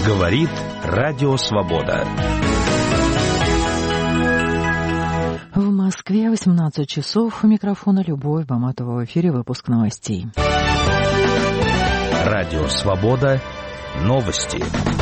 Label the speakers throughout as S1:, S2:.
S1: Говорит Радио Свобода.
S2: В Москве 18 часов. У микрофона Любовь Баматова. В эфире выпуск новостей.
S1: Радио Свобода. Новости.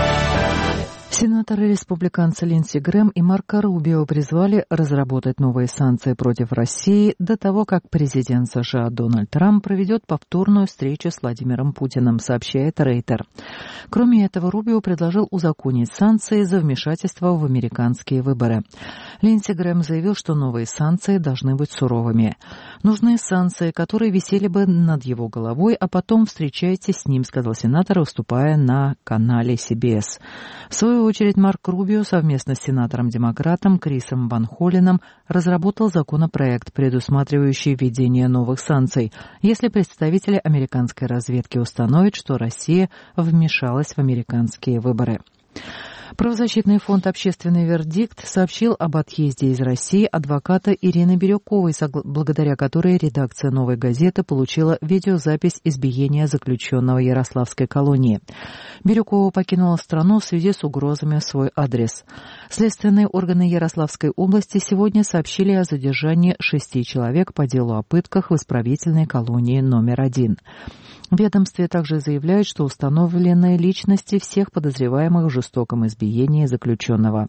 S2: Сенаторы-республиканцы Линдси Грэм и Марко Рубио призвали разработать новые санкции против России до того, как президент США Дональд Трамп проведет повторную встречу с Владимиром Путиным, сообщает Рейтер. Кроме этого, Рубио предложил узаконить санкции за вмешательство в американские выборы. Линдси Грэм заявил, что новые санкции должны быть суровыми. Нужны санкции, которые висели бы над его головой, а потом встречайтесь с ним, сказал сенатор, выступая на канале CBS. В свою очередь, Марко Рубио совместно с сенатором-демократом Крисом Ван Холленом разработал законопроект, предусматривающий введение новых санкций, если представители американской разведки установят, что Россия вмешалась в американские выборы. Правозащитный фонд «Общественный вердикт» сообщил об отъезде из России адвоката Ирины Бирюковой, благодаря которой редакция «Новой газеты» получила видеозапись избиения заключенного Ярославской колонии. Бирюкова покинула страну в связи с угрозами в свой адрес. Следственные органы Ярославской области сегодня сообщили о задержании 6 человек по делу о пытках в исправительной колонии номер 1. В ведомстве также заявляют, что установлены личности всех подозреваемых в жестоком избиении заключенного.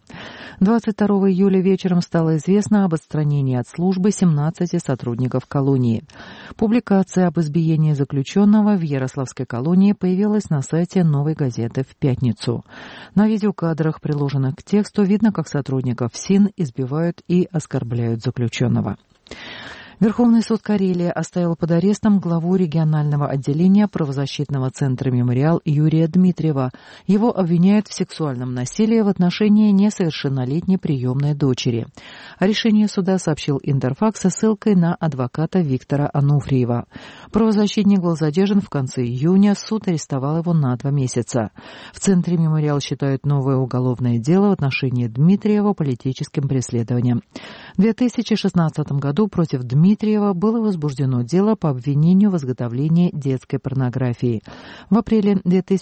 S2: 22 июля вечером стало известно об отстранении от службы 17 сотрудников колонии. Публикация об избиении заключенного в Ярославской колонии появилась на сайте «Новой газеты» в пятницу. На видеокадрах, приложенных к тексту, видно, как сотрудников СИН избивают и оскорбляют заключенного. Верховный суд Карелии оставил под арестом главу регионального отделения правозащитного центра «Мемориал» Юрия Дмитриева. Его обвиняют в сексуальном насилии в отношении несовершеннолетней приемной дочери. О решении суда сообщил Интерфакс со ссылкой на адвоката Виктора Ануфриева. Правозащитник был задержан в конце июня, суд арестовал его на 2 месяца. В центре «Мемориал» считают новое уголовное дело в отношении Дмитриева политическим преследованием. В 2016 году против Дмитриева было возбуждено дело по обвинению в изготовлении детской порнографии. В апреле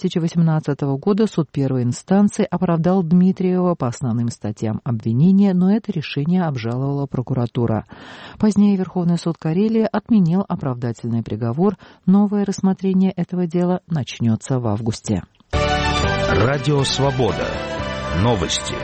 S2: 2018 года суд первой инстанции оправдал Дмитриева по основным статьям обвинения, но это решение обжаловала прокуратура. Позднее Верховный суд Карелии отменил оправдательный приговор. Новое рассмотрение этого дела начнется в августе.
S1: Радио Свобода. Новости.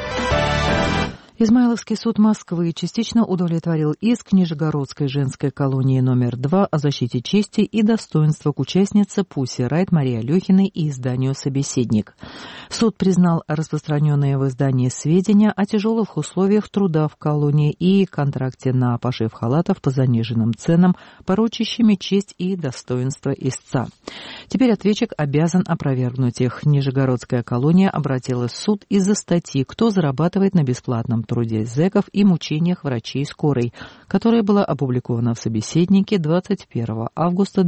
S2: Измайловский суд Москвы частично удовлетворил иск Нижегородской женской колонии номер 2 о защите чести и достоинства к участнице Пусси Райт Марии Алехиной и изданию «Собеседник». Суд признал распространенные в издании сведения о тяжелых условиях труда в колонии и контракте на пошив халатов по заниженным ценам, порочащими честь и достоинство истца. Теперь ответчик обязан опровергнуть их. Нижегородская колония обратилась в суд из-за статьи «Кто зарабатывает на бесплатном труде зэков и мучениях врачей скорой», которая была опубликована в «Собеседнике» 21 августа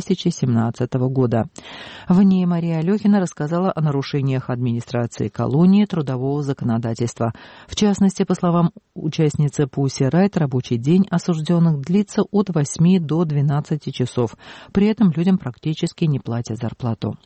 S2: 2017 года. В ней Мария Алехина рассказала о нарушениях администрации колонии трудового законодательства. В частности, по словам участницы Пусси Райт, рабочий день осужденных длится от 8 до 12 часов. При этом людям практически не платят зарплату.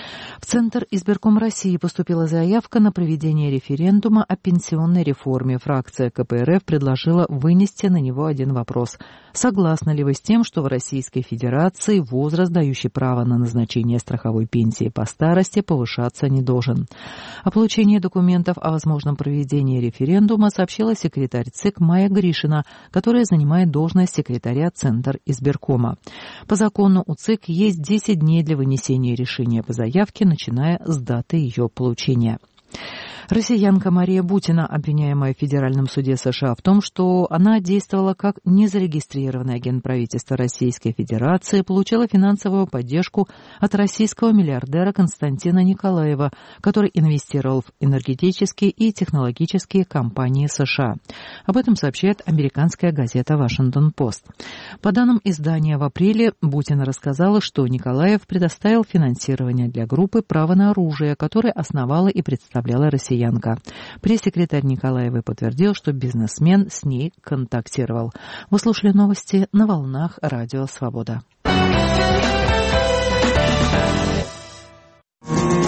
S2: В Центр избирком России поступила заявка на проведение референдума о пенсионной реформе. Фракция КПРФ предложила вынести на него один вопрос. Согласны ли вы с тем, что в Российской Федерации возраст, дающий право на назначение страховой пенсии по старости, повышаться не должен? О получении документов о возможном проведении референдума сообщила секретарь ЦИК Майя Гришина, которая занимает должность секретаря Центр избиркома. По закону у ЦИК есть 10 дней для вынесения решения по заявке, начиная с даты ее получения. Россиянка Мария Бутина, обвиняемая в Федеральном суде США в том, что она действовала как незарегистрированный агент правительства Российской Федерации, получила финансовую поддержку от российского миллиардера Константина Николаева, который инвестировал в энергетические и технологические компании США. Об этом сообщает американская газета «Вашингтон-Пост». По данным издания, в апреле Бутина рассказала, что Николаев предоставил финансирование для группы «Право на оружие», которое основала и представляла россиянка. Пресс-секретарь Николаевой подтвердил, что бизнесмен с ней контактировал. Вы слушали новости на волнах Радио Свобода.